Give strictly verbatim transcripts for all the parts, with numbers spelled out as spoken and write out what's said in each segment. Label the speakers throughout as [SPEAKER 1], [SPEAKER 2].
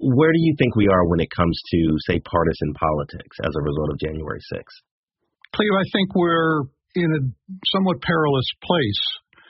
[SPEAKER 1] where do you think we are when it comes to, say, partisan politics as a result of January sixth?
[SPEAKER 2] Cleve, I think we're in a somewhat perilous place.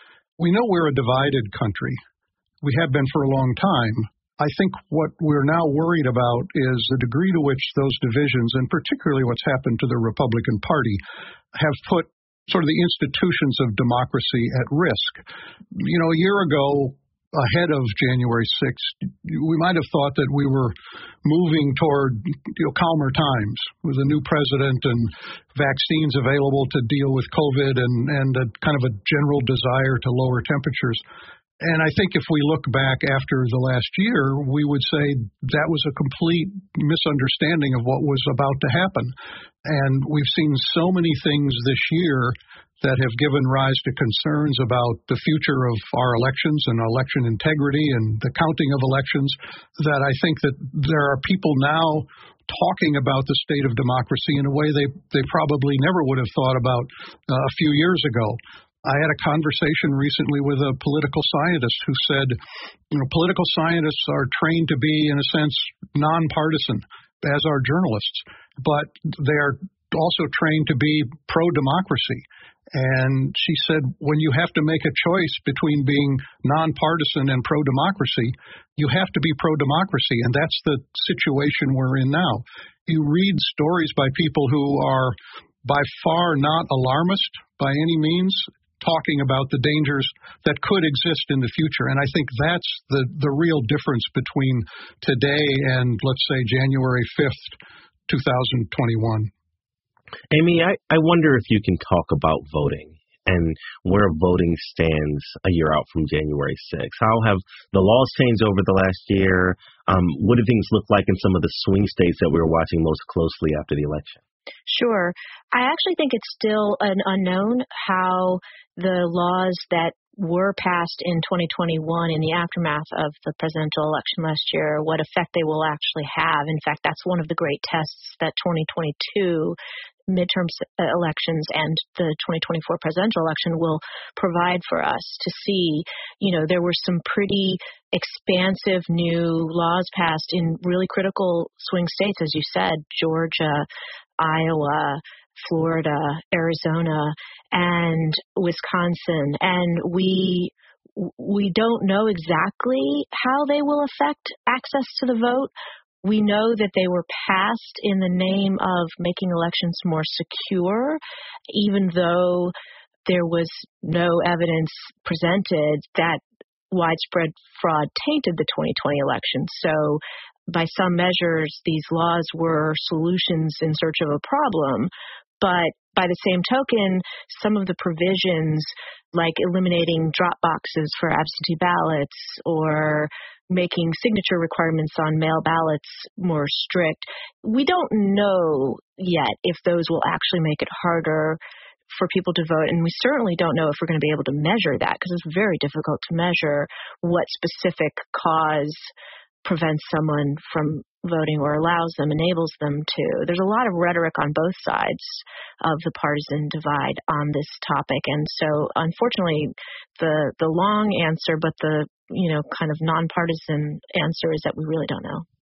[SPEAKER 2] We know we're a divided country. We have been for a long time. I think what we're now worried about is the degree to which those divisions, and particularly what's happened to the Republican Party, have put sort of the institutions of democracy at risk. You know, a year ago, ahead of January sixth, we might have thought that we were moving toward, you know, calmer times with a new president and vaccines available to deal with COVID and, and a kind of a general desire to lower temperatures. And I think if we look back after the last year, we would say that was a complete misunderstanding of what was about to happen. And we've seen so many things this year that have given rise to concerns about the future of our elections and election integrity and the counting of elections, that I think that there are people now talking about the state of democracy in a way they, they probably never would have thought about uh, a few years ago. I had a conversation recently with a political scientist who said, you know, political scientists are trained to be, in a sense, nonpartisan, as are journalists, but they are also trained to be pro-democracy. And she said, when you have to make a choice between being nonpartisan and pro-democracy, you have to be pro-democracy, and that's the situation we're in now. You read stories by people who are by far not alarmist by any means, talking about the dangers that could exist in the future. And I think that's the, the real difference between today and, let's say, January fifth, twenty twenty-one.
[SPEAKER 1] Amy, I, I wonder if you can talk about voting and where voting stands a year out from January sixth. How have the laws changed over the last year? Um, what do things look like in some of the swing states that we were watching most closely after the election?
[SPEAKER 3] Sure. I actually think it's still an unknown how the laws that were passed in twenty twenty-one in the aftermath of the presidential election last year, what effect they will actually have. In fact, that's one of the great tests that twenty twenty-two midterm elections and the twenty twenty-four presidential election will provide for us to see. You know, there were some pretty expansive new laws passed in really critical swing states, as you said, Georgia, Iowa, Florida, Arizona, and Wisconsin. And we we don't know exactly how they will affect access to the vote. We know that they were passed in the name of making elections more secure, even though there was no evidence presented that widespread fraud tainted the twenty twenty election. So by some measures, these laws were solutions in search of a problem. But by the same token, some of the provisions, like eliminating drop boxes for absentee ballots or making signature requirements on mail ballots more strict, we don't know yet if those will actually make it harder for people to vote. And we certainly don't know if we're going to be able to measure that, because it's very difficult to measure what specific cause prevents someone from voting or allows them, enables them to. There's a lot of rhetoric on both sides of the partisan divide on this topic. And so, unfortunately, the the long answer, but the, you know, kind of nonpartisan answer is that we really don't know.